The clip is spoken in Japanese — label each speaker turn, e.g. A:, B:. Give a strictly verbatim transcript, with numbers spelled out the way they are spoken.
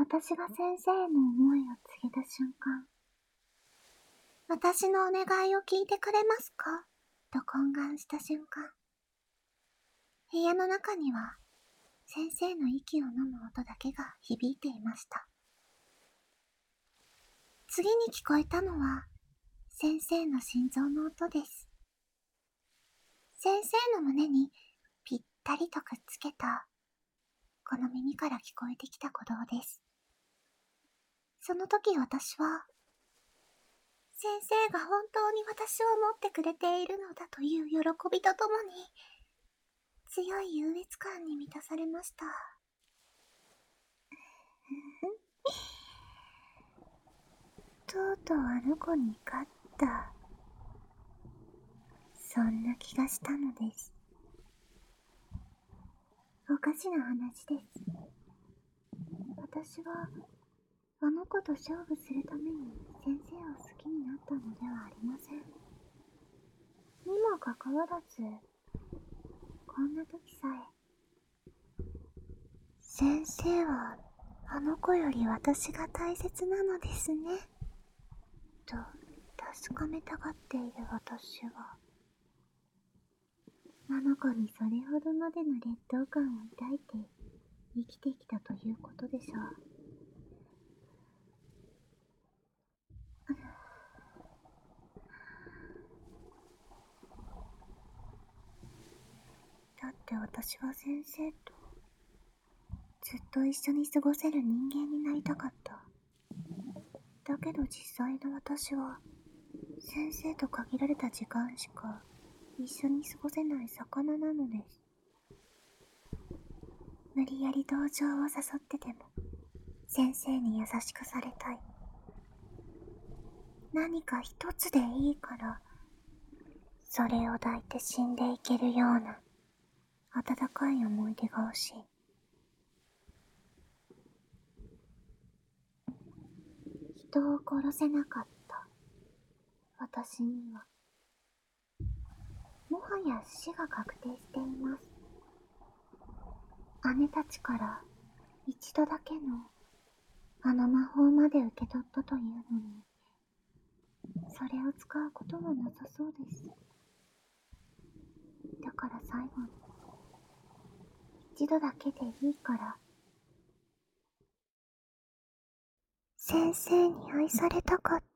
A: 私が先生への思いを告げた瞬間、私のお願いを聞いてくれますかと懇願した瞬間、部屋の中には先生の息を飲む音だけが響いていました。次に聞こえたのは先生の心臓の音です。先生の胸にぴったりとくっつけた、この耳から聞こえてきた鼓動です。その時私は、先生が本当に私を持ってくれているのだという喜びとともに、強い優越感に満たされました。とうとうあの子に勝った。そんな気がしたのです。おかしな話です。私は、あの子と勝負するために先生を好きになったのではありません。にもかかわらず、こんな時さえ、先生はあの子より私が大切なのですね、と確かめたがっている私は、あの子にそれほどまでの劣等感を抱いて生きてきたということでしょう。だって私は先生とずっと一緒に過ごせる人間になりたかった。だけど実際の私は先生と限られた時間しか一緒に過ごせない魚なのです。無理やり同情を誘ってでも先生に優しくされたい。何か一つでいいからそれを抱いて死んでいけるような温かい思い出が欲しい。人を殺せなかった私にはもはや死が確定しています。姉たちから一度だけのあの魔法まで受け取ったというのに、それを使うことはなさそうです。だから最後に一度だけでいいから先生に愛されたかった。